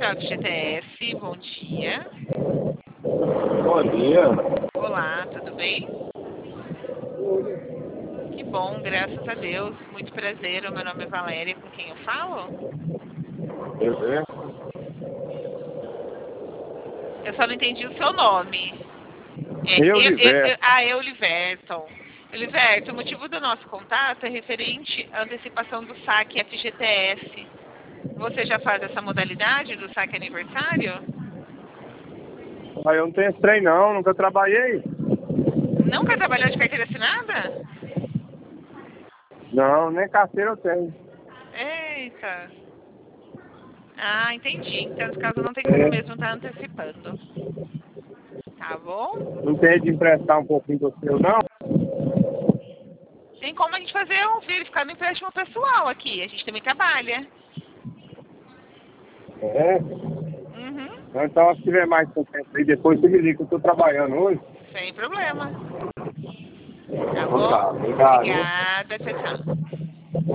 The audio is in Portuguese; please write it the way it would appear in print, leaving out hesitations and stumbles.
Central do GTS, bom dia. Bom dia. Olá, tudo bem? Que bom, graças a Deus. Muito prazer, o meu nome é Valéria, com quem eu falo? Eu só não entendi o seu nome. É Oliverton. Oliverton, o motivo do nosso contato é referente à antecipação do saque FGTS. Você já faz essa modalidade do saque aniversário? Aí eu não tenho esse trem não, nunca trabalhei. Nunca trabalhou de carteira assinada? Não, nem carteira eu tenho. Eita. Ah, entendi. Então, nesse caso, não tem como mesmo estar antecipando. Tá bom? Não tem de emprestar um pouquinho do seu, não? Tem como a gente fazer verificar no empréstimo pessoal aqui. A gente também trabalha. É. Uhum. Então, se tiver mais tempo aí, depois você me liga que eu tô trabalhando hoje. Sem problema. Tá Então tá, bom? obrigado. Obrigada. Tchau, tchau.